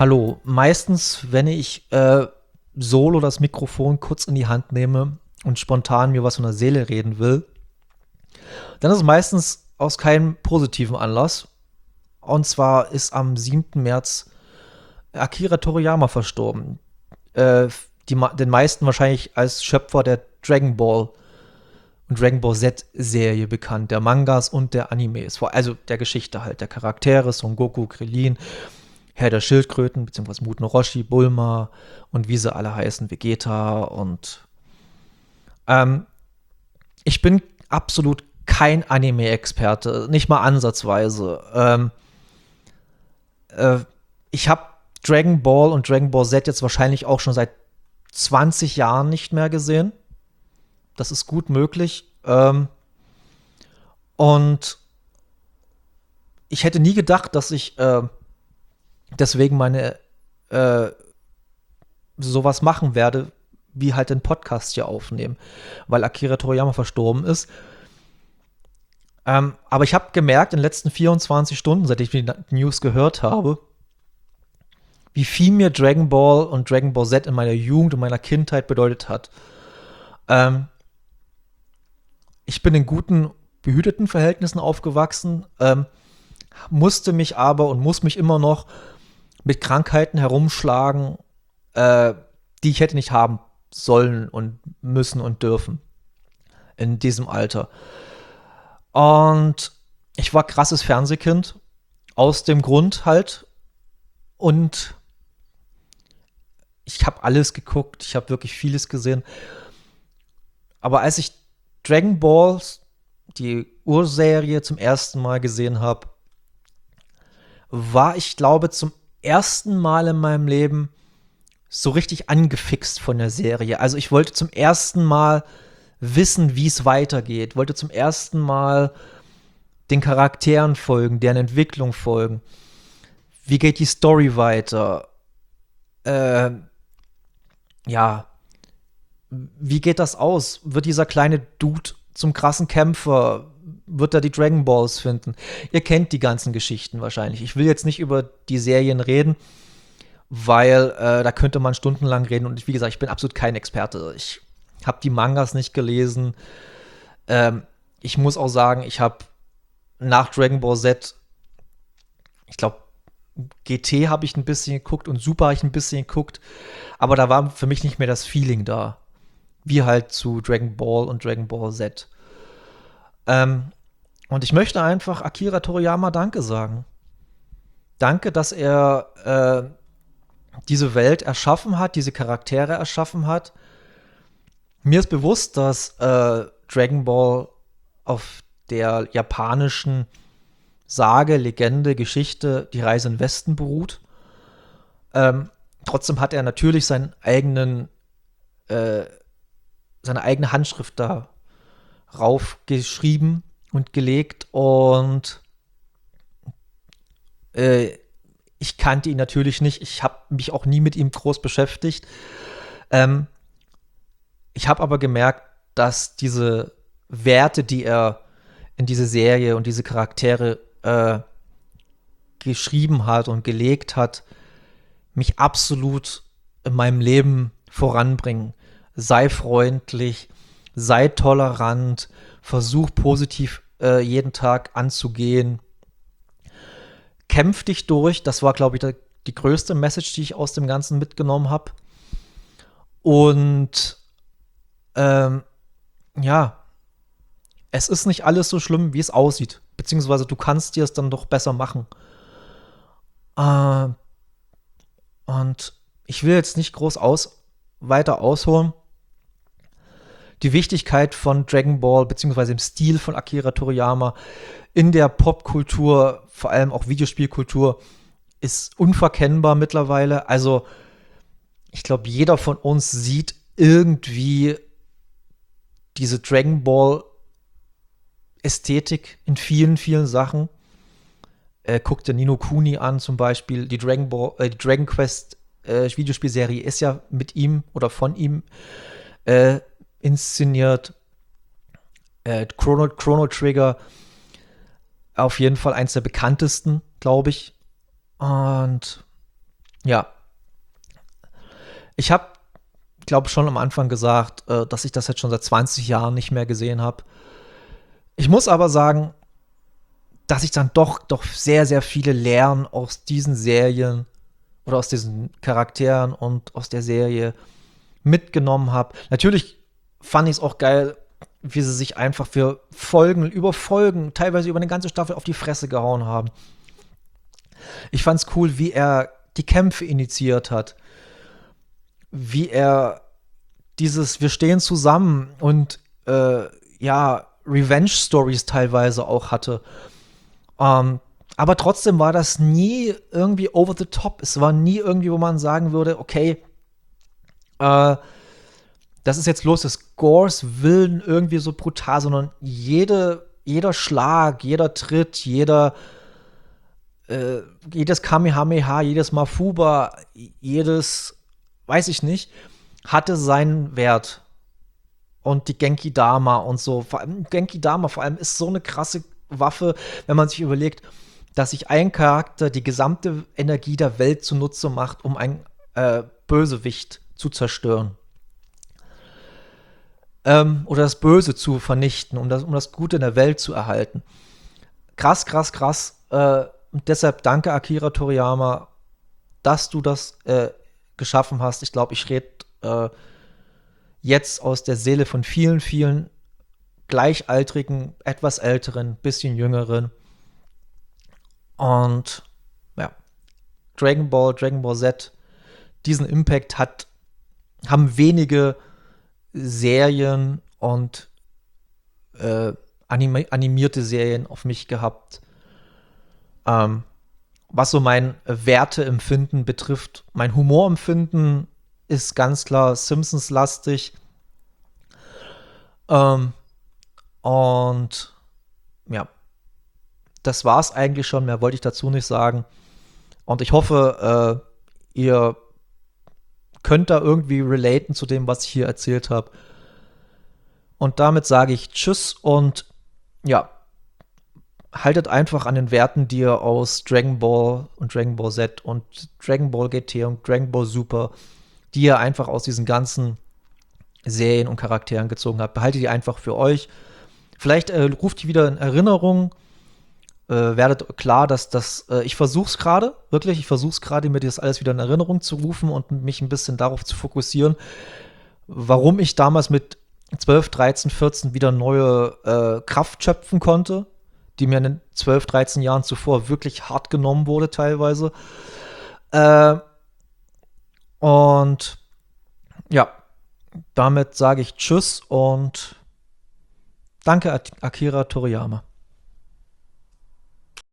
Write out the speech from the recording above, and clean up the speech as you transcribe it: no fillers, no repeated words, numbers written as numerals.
Hallo, meistens, wenn ich solo das Mikrofon kurz in die Hand nehme und spontan mir was von der Seele reden will, dann ist es meistens aus keinem positiven Anlass. Und zwar ist am 7. März Akira Toriyama verstorben. Äh, den meisten wahrscheinlich als Schöpfer der Dragon Ball und Dragon Ball Z-Serie bekannt, der Mangas und der Animes. Also der Geschichte halt, der Charaktere, Son Goku, Krillin, Herr der Schildkröten, beziehungsweise Muten Roshi, Bulma und wie sie alle heißen, Vegeta und ähm, ich bin absolut kein Anime-Experte, nicht mal ansatzweise. Äh, ich habe Dragon Ball und Dragon Ball Z jetzt wahrscheinlich auch schon seit 20 Jahren nicht mehr gesehen. Das ist gut möglich. Und ich hätte nie gedacht, dass ich deswegen meine sowas machen werde, wie halt den Podcast hier aufnehmen, weil Akira Toriyama verstorben ist. Aber ich habe gemerkt in den letzten 24 Stunden, seit ich die News gehört habe, wie viel mir Dragon Ball und Dragon Ball Z in meiner Jugend und meiner Kindheit bedeutet hat. Ich bin in guten, behüteten Verhältnissen aufgewachsen, musste mich aber und muss mich immer noch mit Krankheiten herumschlagen, die ich hätte nicht haben sollen und müssen und dürfen in diesem Alter. Und ich war krasses Fernsehkind, aus dem Grund halt. Und ich habe alles geguckt, ich habe wirklich vieles gesehen. Aber als ich Dragon Balls, die Urserie, zum ersten Mal gesehen habe, war ich, glaube, zum ersten Mal in meinem Leben so richtig angefixt von der Serie. Also ich wollte zum ersten Mal wissen, wie es weitergeht. Wollte zum ersten Mal den Charakteren folgen, deren Entwicklung folgen. Wie geht die Story weiter? Ja, wie geht das aus? Wird dieser kleine Dude zum krassen Kämpfer? Wird er die Dragon Balls finden? Ihr kennt die ganzen Geschichten wahrscheinlich. Ich will jetzt nicht über die Serien reden, weil da könnte man stundenlang reden. Und wie gesagt, ich bin absolut kein Experte. Ich habe die Mangas nicht gelesen. Ich muss auch sagen, ich habe nach Dragon Ball Z, ich glaube, GT habe ich ein bisschen geguckt und Super habe ich ein bisschen geguckt. Aber da war für mich nicht mehr das Feeling da. Wie halt zu Dragon Ball und Dragon Ball Z. Und ich möchte einfach Akira Toriyama Danke sagen. Danke, dass er diese Welt erschaffen hat, diese Charaktere erschaffen hat. Mir ist bewusst, dass Dragon Ball auf der japanischen Sage, Legende, Geschichte, die Reise in den Westen beruht. Trotzdem hat er natürlich seine eigene Handschrift da raufgeschrieben und gelegt. Und ich kannte ihn natürlich nicht. Ich habe mich auch nie mit ihm groß beschäftigt. Ich habe aber gemerkt, dass diese Werte, die er in diese Serie und diese Charaktere geschrieben hat und gelegt hat, mich absolut in meinem Leben voranbringen. Sei freundlich, sei tolerant, versuch positiv jeden Tag anzugehen. Kämpf dich durch. Das war, glaube ich, die größte Message, die ich aus dem Ganzen mitgenommen habe. Und ja, es ist nicht alles so schlimm, wie es aussieht. Beziehungsweise du kannst dir es dann doch besser machen. Und ich will jetzt nicht groß weiter ausholen. Die Wichtigkeit von Dragon Ball, beziehungsweise im Stil von Akira Toriyama in der Popkultur, vor allem auch Videospielkultur, ist unverkennbar mittlerweile. Also, ich glaube, jeder von uns sieht irgendwie diese Dragon Ball Ästhetik in vielen, vielen Sachen. Guckt dir Nino Kuni an zum Beispiel. Die Dragon Quest Videospielserie ist ja mit ihm oder von ihm inszeniert. Chrono Trigger auf jeden Fall eins der bekanntesten, glaube ich. Und Ja, ich habe, glaube schon am Anfang gesagt, dass ich das jetzt schon seit 20 Jahren nicht mehr gesehen habe. Ich muss aber sagen, dass ich dann doch sehr, sehr viele Lehren aus diesen Serien oder aus diesen Charakteren und aus der Serie mitgenommen habe. Natürlich fand ich es auch geil, wie sie sich einfach für Folgen über Folgen, teilweise über eine ganze Staffel auf die Fresse gehauen haben. Ich fand es cool, wie er die Kämpfe initiiert hat, wie er dieses wir stehen zusammen und ja, Revenge-Stories teilweise auch hatte. Ähm, aber trotzdem war das nie irgendwie over the top. Es war nie irgendwie, wo man sagen würde, okay, äh, das ist jetzt los des Gores Willen irgendwie so brutal, sondern jeder Schlag, jeder Tritt, jedes Kamehameha, jedes Mafuba, jedes, weiß ich nicht, hatte seinen Wert. Und die Genki Dama und so. Vor allem Genki Dama vor allem ist so eine krasse Waffe, wenn man sich überlegt, dass sich ein Charakter die gesamte Energie der Welt zunutze macht, um einen Bösewicht zu zerstören. Oder das Böse zu vernichten, um das Gute in der Welt zu erhalten. Krass, krass, krass. Und deshalb danke Akira Toriyama, dass du das geschaffen hast. Ich glaube, ich rede jetzt aus der Seele von vielen, vielen gleichaltrigen, etwas älteren, bisschen jüngeren. Und ja, Dragon Ball Z, diesen Impact haben wenige Serien und animierte Serien auf mich gehabt. Was so mein Werteempfinden betrifft, mein Humorempfinden ist ganz klar Simpsons-lastig. Und ja, das war's eigentlich schon. Mehr wollte ich dazu nicht sagen. Und ich hoffe, ihr könnt da irgendwie relaten zu dem, was ich hier erzählt habe. Und damit sage ich Tschüss und ja, haltet einfach an den Werten, die ihr aus Dragon Ball und Dragon Ball Z und Dragon Ball GT und Dragon Ball Super, die ihr einfach aus diesen ganzen Serien und Charakteren gezogen habt. Behaltet die einfach für euch. Vielleicht ruft die wieder in Erinnerung. Werdet klar, dass das, ich versuche es gerade, wirklich, ich versuche es gerade, mir das alles wieder in Erinnerung zu rufen und mich ein bisschen darauf zu fokussieren, warum ich damals mit 12, 13, 14 wieder neue Kraft schöpfen konnte, die mir in den 12, 13 Jahren zuvor wirklich hart genommen wurde teilweise. Und ja, damit sage ich Tschüss und danke Akira Toriyama.